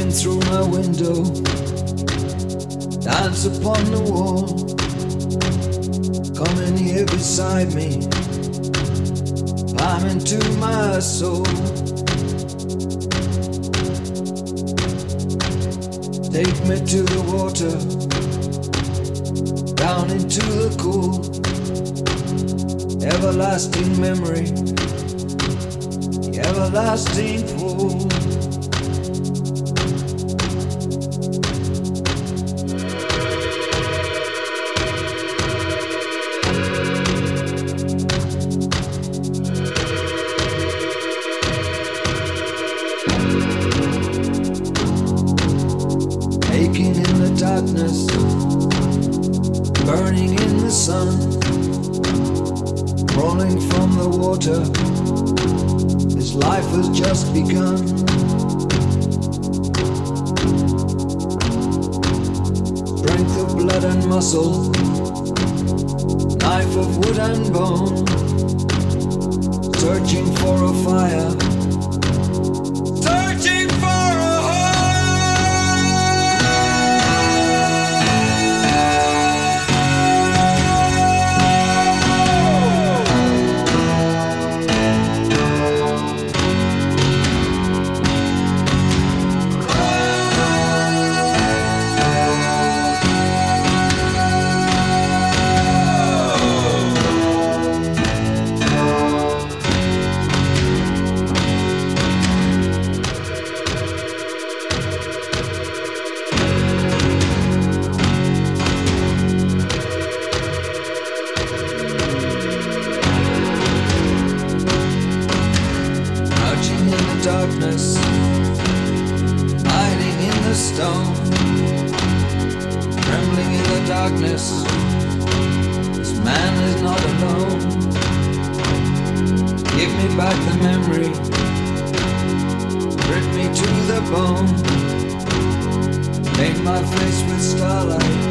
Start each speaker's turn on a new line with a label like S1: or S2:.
S1: Looking through my window, dance upon the wall. Come in here beside me, climb into my soul. Take me to the water, down into the cool, everlasting memory, the everlasting pool. Aching in the darkness, burning in the sun, crawling from the water, this life has just begun. Strength of blood and muscle, knife of wood and bone, searching for a fire, searching for a home. Darkness, hiding in the stone, trembling in the darkness. This man is not alone. Give me back the memory, rip me to the bone, paint my face with starlight.